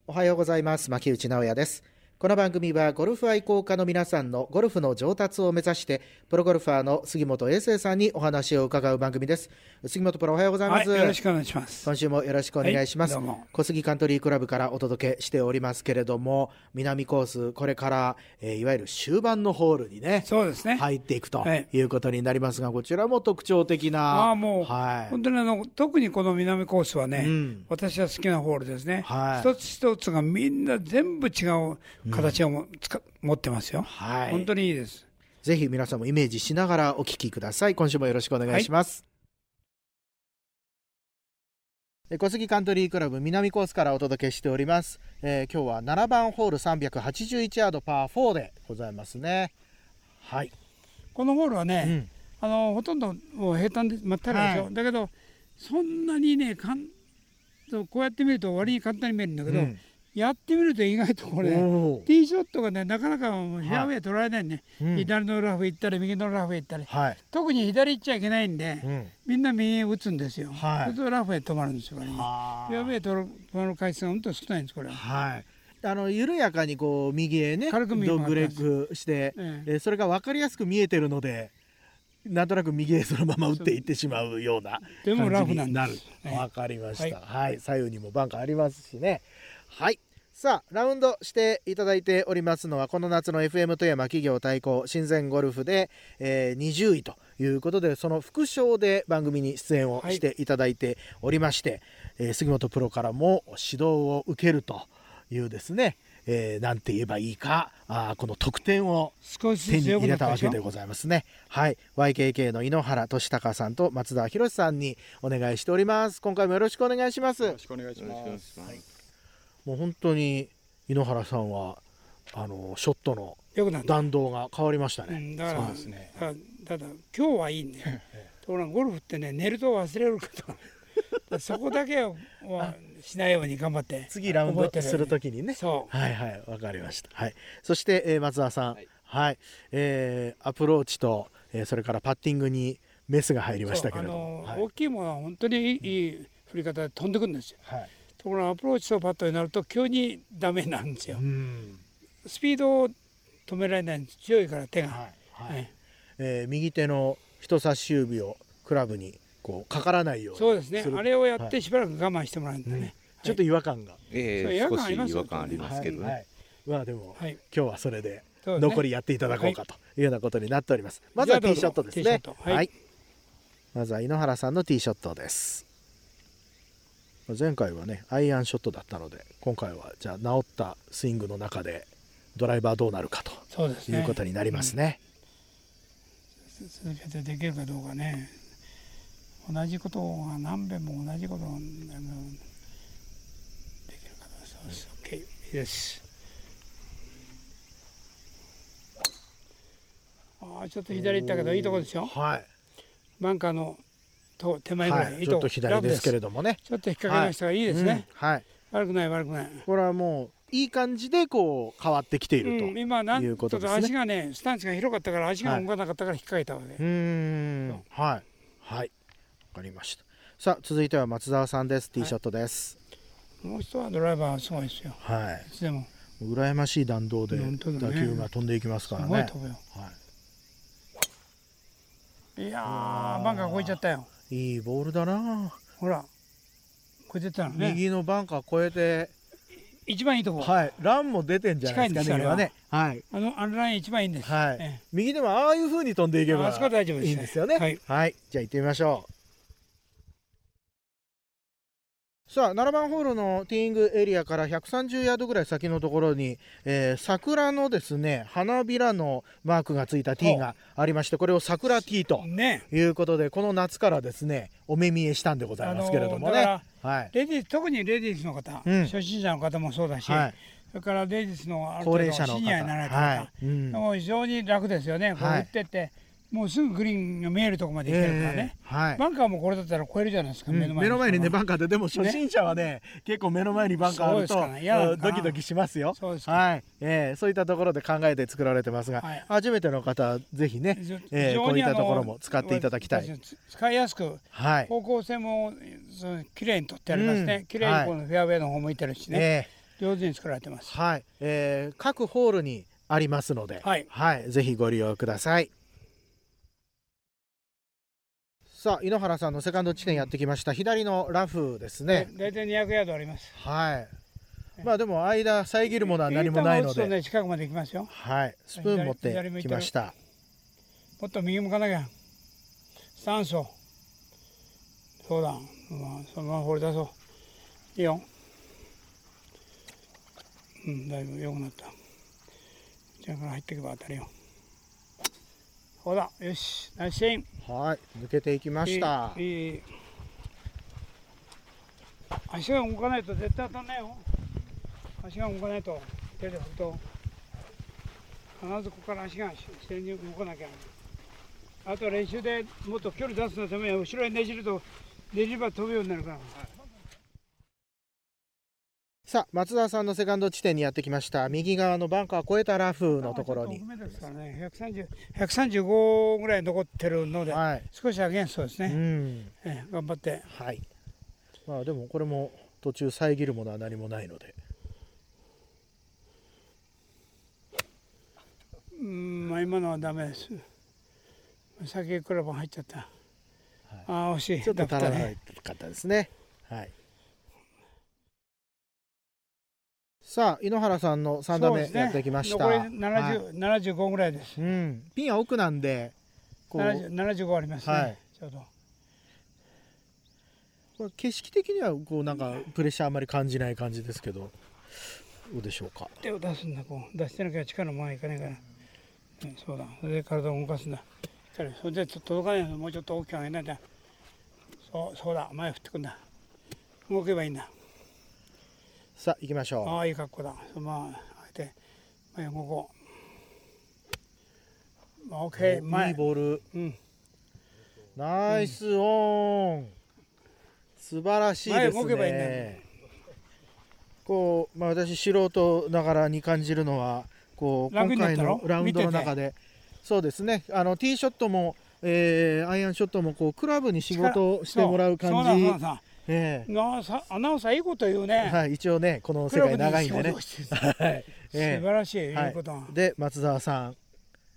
おはようございます。牧内直也です。この番組はゴルフ愛好家の皆さんのゴルフの上達を目指してプロゴルファーの杉本英生さんにお話を伺う番組です。杉本プロ、おはようございます。 はい、よろしくお願いします。 今週もよろしくお願いします。 はい、どうも。 小杉カントリークラブからお届けしておりますけれども、南コースこれから、いわゆる終盤のホールにね、 そうですね、 入っていくとはいいうことになりますが、こちらも特徴的な、 もう、 はい、 本当に特にこの南コースはね、私は好きなホールですね、 はい、 一つ一つがみんな全部違う形を持ってますよ、 はい、 本当にいいです。 ぜひ皆さんもイメージしながらお聞きください。今週もよろしくお願いします。はい、小杉カントリークラブ南コースからお届けしております。今日は7番ホール381ヤードパー4でございますね。はい、 このホールはね、ほとんどもう平坦でまったりでしょ、はい、だけどそんなにねこうやって見ると割に簡単に見えるんだけど、やってみると意外とこれ、ティーショットがねなかなかフェアウェイ取られないね、左のラフ行ったり右のラフ行ったり、特に左行っちゃいけないんで、みんな右へ打つんですよ、そうするとラフへ止まるんですよ、フェアウェイ取る回数が本当に少ないんですこれは。 はい、緩やかにこう右へねドッグレッグして、それが分かりやすく見えてるので、なんとなく右へそのまま打っていってしまうような感じになる。わかりました、はい、左右にもバンカーありますしね。はい、さあラウンドしていただいておりますのは、この夏の FM 富山企業対抗親善ゴルフで、20位ということで、その副賞で番組に出演をしていただいておりまして、杉本プロからも指導を受けるというですね、なんて言えばいいか、この得点を手に入れたわけでございますね。はい、YKK の井ノ原俊孝さんと松田博さんにお願いしております。今回もよろしくお願いします。よろしくお願いします。はい、もう本当に井ノ原さんはショットの弾道が変わりましたね。 だからそうですね。ただ今日はいいね。ところがゴルフってね、寝ると忘れることそこだけはしないように頑張って次ラウンドするときにね。 そうはいはい、わかりました。はい、そして、松田さん、はい、アプローチと、それからパッティングにメスが入りましたけれども、 大きいものは本当にいい振り方で飛んでくるんですよ。ところがアプローチとパットになると急にダメなんですよ。スピードを止められないんです、強いから手が。 右手の人差し指をクラブにこうかからないように。 そうですね、あれをやってしばらく我慢してもらうんだね。 ちょっと違和感が、 少し違和感ありますけどね。 でも、今日はそれで残りやっていただこうかというようなことになっております。まずはティーショットですね。はい、まずは井ノ原さんのティーショットです。前回はねアイアンショットだったので、今回はじゃあ治ったスイングの中でドライバーどうなるかということになりますね。 続けてできるかどうかね。同じことが何遍も同じことができるかどうか。そうです。OK、いいです。ちょっと左行ったけどいいとこですよ。 はい、 バンカーの手前ぐらい、 ちょっと左ですけれどもね、 ちょっと引っ掛けましたがいいですね。悪くない悪くない。 これはもういい感じでこう変わってきているということですね。 足がね、スタンスが広かったから足が動かなかったから引っ掛けたわけ。 はいはい、わかりました。さあ続いては松澤さんです。ティーショットです。 もう一はドライバーすごいですよ。 はい。 いつでも羨ましい弾道で打球が飛んでいきますからね。 すごい飛ぶよ。いやー、バンカー越えちゃったよ。 いいボールだな。 ほら越えてたのね。 右のバンカー越えて一番いいとこ。 はい、ランも出てんじゃないですかね。ね、はい、 あのライン一番いいんです。 はい、右でもああいう風に飛んでいけばいいんですよね。はい、じゃあ行ってみましょう。さあ7番ホールのティーイングエリアから130ヤードぐらい先のところに、桜のですね花びらのマークがついたティーがありまして、これを桜ティーということで、この夏からですねお目見えしたんでございますけれどもね。 特にレディースの方、初心者の方もそうだし、それからレディースのある程度シニアになられた方、もう非常に楽ですよね。こう打ってってもうすぐグリーンが見えるところまで行けるからね、バンカーもこれだったら越えるじゃないですか、目の前にねバンカーで。でも初心者はね結構目の前にバンカーあるとドキドキしますよ。そういったところで考えて作られてますが、初めての方はぜひね、こういったところも使っていただきたい。 使いやすく、方向性もきれいに取ってありますね。きれいにこのフェアウェイの方向いてるしね。 上手に作られてます。 はい、各ホールにありますので、はい、はい、ぜひご利用ください。さあ、井ノ原さんのセカンド地点やってきました。左のラフですね。 だいたい200ヤードあります。 はい。まあでも間遮るものは何もないので、 近くまで行きますよ。 はい、スプーン持ってきました。 もっと右向かなきゃ。酸素。そうだ。そのまま放り出そう。いいよ。だいぶ良くなった。じゃあから入っていけば当たるよ。そうだ。よし。ナイスシーン。 はい、抜けていきました。 いい。足が動かないと絶対当たんないよ。足が動かないと手で振ると必ずここから足が自然に動かなきゃ。あとは練習でもっと距離出すのために後ろにねじるとねじれば飛ぶようになるから。 さあ、松田さんのセカンド地点にやってきました。右側のバンカー越えたラフのところに 135ぐらい残ってるので、はい、少しアゲンストですね。頑張って、 はい。まあでもこれも途中遮るものは何もないので、 まあ今のはダメです。先クラブ入っちゃった。はい、惜しい。 ちょっと足らなかったですね。はい。さあ、井ノ原さんの3打目やってきました。 残り75ぐらいです。 ピンは奥なんで 75ありますね。はい、ちょうど。 これ景色的にはこうなんかプレッシャーあまり感じない感じですけど、どうでしょうか。 手を出すんだ。こう出してなきゃ力の前いかないから。そうだ。それで体を動かすんだ。それで届かないのもうちょっと大きく上げないんだ。そうだ。前振ってくんだ。動けばいいんだ。 さあ行きましょう。 ああ、いい格好だ。まああえて前動こう。オッケー。前いいボール。ナイスオン。素晴らしいですね。前動けばいいんだ。こう私素人ながらに感じるのはこう今回のラウンドの中で、そうですね。ティーショットもアイアンショットもこうクラブに仕事をしてもらう感じ。 アナウンサーいいこと言うね。 はい、一応ねこの世界長いんでね。はい、素晴らしい、いいこと。 で松澤さん、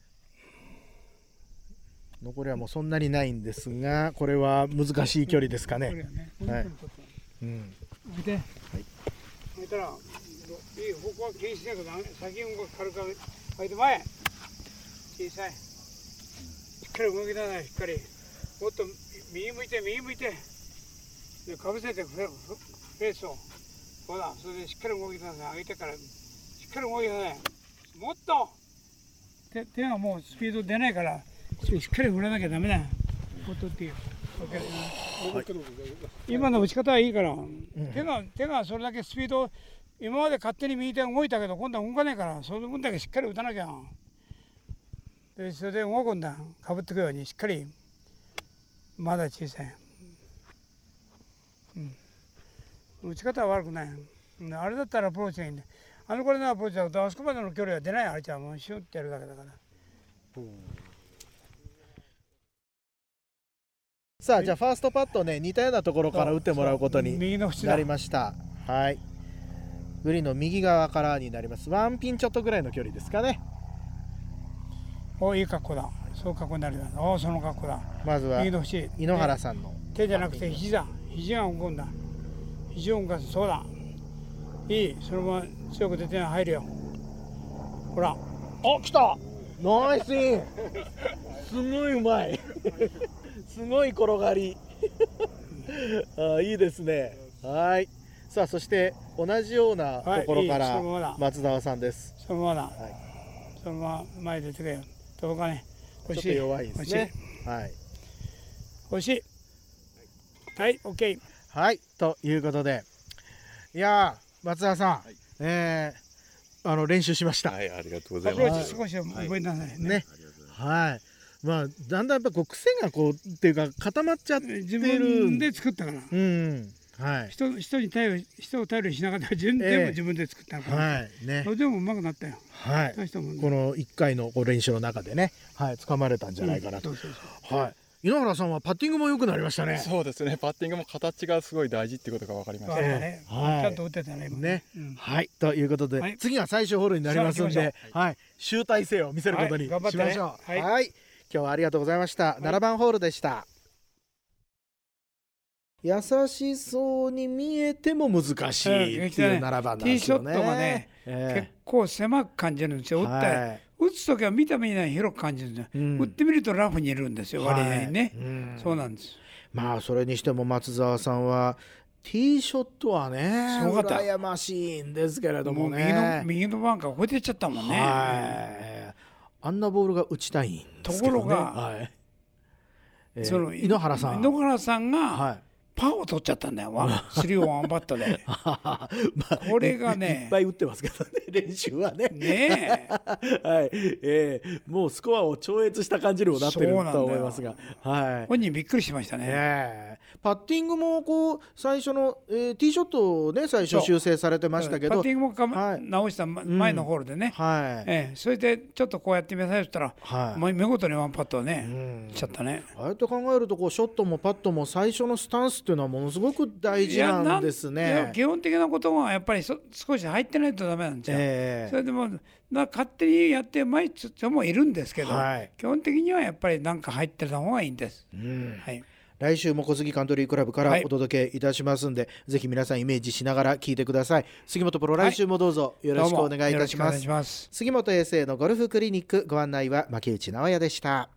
残りはもうそんなにないんですが、これは難しい距離ですかね。はい。 見て。見たらいい方向は気にしないけど先動く軽く上げて前。小さい。しっかり動きなさい。しっかり。もっと右向いて。でかぶせてフェースを。そうだ。それでしっかり動きなさい。上げてからしっかり動きなさい。もっと手がもうスピード出ないからしっかり振らなきゃダメだ。もっとっていう。はい、今の打ち方はいいから、手がそれだけスピード、今まで勝手に右手動いたけど今度は動かないから、その分だけしっかり打たなきゃ。でそれで動くんだ。かぶってくようにしっかり。まだ小さい。打ち方は悪くない。あれだったらアプローチがいいんだ。これのアプローチだとあそこまでの距離は出ない。あれじゃもうシュッてやるだけだから。 さあじゃあファーストパットね、似たようなところから打ってもらうことになりました。はい。グリーンの右側からになります。ワンピンちょっとぐらいの距離ですかね。 いい格好だ。そう格好になるよ。その格好だ。 まずは井ノ原さんの手じゃなくて肘だ。肘が動くんだ。肘を動かす。そうだ。いい。そのまま強く出て入るよ。ほら。 来た。ナイスイン。すごいうまい。すごい転がり。いいですね。はい。さあそして同じようなところから松澤さんです。 そのままだ。そのまま前出てくれよ。届かね。 ちょっと弱いですね。はい。 惜しい。はい、オッケー。 はい、ということで、いや松澤さん、練習しました。 はい、ありがとうございます。 少し覚えなさいね。 はい。まあだんだんやっぱ癖がこうっていうか固まっちゃってる。 自分で作ったから。 はい。 人を頼りしなかったら全部自分で作ったから。 はいね。 それでもうまくなったよ。 はい。この1回の練習の中でね、はい、掴まれたんじゃないかなと。はい。 井ノ原さんはパッティングも良くなりましたね。 そうですね、パッティングも形がすごい大事っていうことが分かりましたね。 はい、ちゃんと打ってたね今ね、はい、ということで、次は最終ホールになりますんで、はい、集大成を見せることにしましょう。はい、今日はありがとうございました。7番ホールでした。優しそうに見えても難しいっていう7番なんですよね。 ティーショットがね、結構狭く感じるんですよ。打つときは見た目には広く感じるんですよ。打ってみるとラフにいるんですよ、割合にね。そうなんです。 まあそれにしても松澤さんはティーショットはね羨ましいんですけれどもね。 右のバンカー越えてっちゃったもんね。 あんなボールが打ちたいんですけどね。ところが、井ノ原さんが、パーを取っちゃったんだよ、3オン1パットで。これがね、 いっぱい打ってますけどね、練習はね。ねえ、もうスコアを超越した感じにもなってると思いますが、 本人びっくりしましたね。 パッティングもこう最初のティーショットをね最初修正されてましたけど、 パッティングも直した前のホールでね、それでちょっとこうやってみなさいと言ったら、見事にワンパットをねしちゃったね。 ああやって考えるとこうショットもパットも最初のスタンスっていうのはものすごく大事なんですね。 基本的なことはやっぱり少し入ってないとダメなんですよ。それでも勝手にやってうまい人もいるんですけど、基本的にはやっぱりなんか入ってた方がいいんです。 来週も小杉カントリークラブからお届けいたしますんで、ぜひ皆さんイメージしながら聞いてください。杉本プロ、来週もどうぞよろしくお願いいたします。杉本衛星のゴルフクリニック、ご案内は牧内直哉でした。